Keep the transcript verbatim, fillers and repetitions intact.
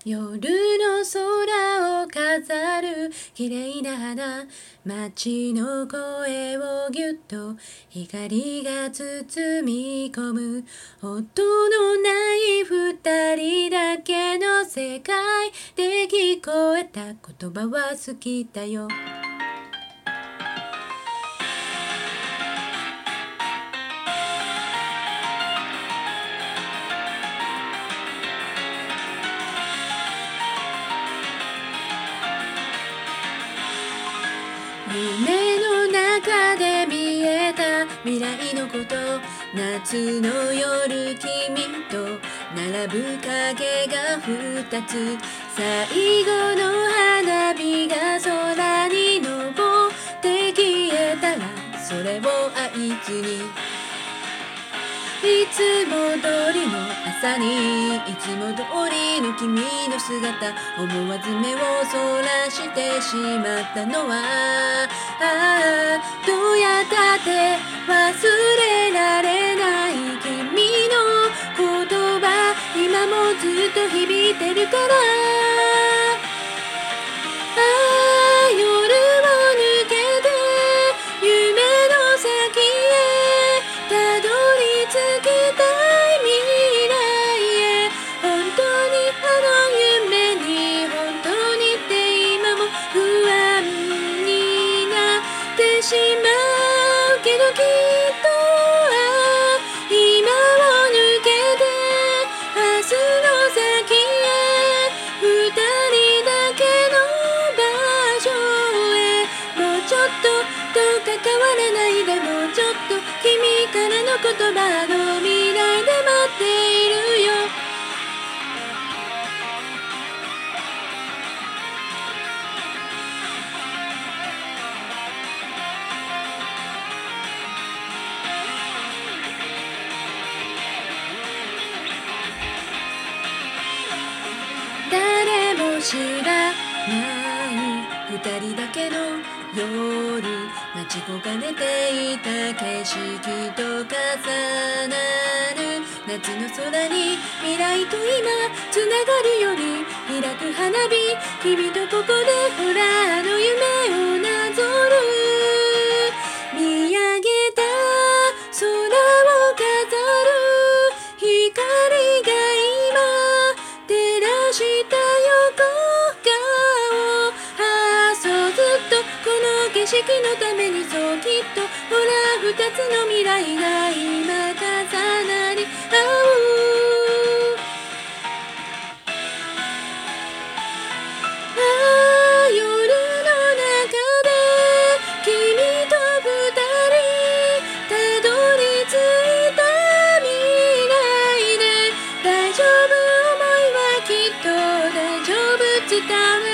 夜の空を飾る綺麗な花、街の声をぎゅっと光が包み込む。音のない二人だけの世界で聞こえた言葉は好きだよ。夢の中で見えた未来のこと、夏の夜君と並ぶ影が二つ、最後の花火が空に昇って消えたらそれを合図に、いつも通りの朝にいつも通りの君の姿、思わず目をそらしてしまったのは、ああどうやったって忘れられない君の言葉、今もずっと響いてるから、ああ夜を抜けて夢の先へたどり着きたい未来へ、本当にあの夢に本当にって今も不安になってしまうけど、きっとああ今を抜けて明日の先へ二人だけの場所へ、もうちょっとどうか変わらないで、もうちょっと君からの言葉の未来で待っているよ。誰も知らない二人だけの夜、待ち焦がれていた景色と重なる夏の空に未来と今つながるように開く花火、君とここでほらあの夢をなぞる、見上げた空を飾る光が今照らした横顔、ああそうずっとこの景色のために、そうきっとほら二つの未来が今重なり合う、ああ夜の中で君と二人たどり着いた未来で、大丈夫思いはきっと大丈夫伝え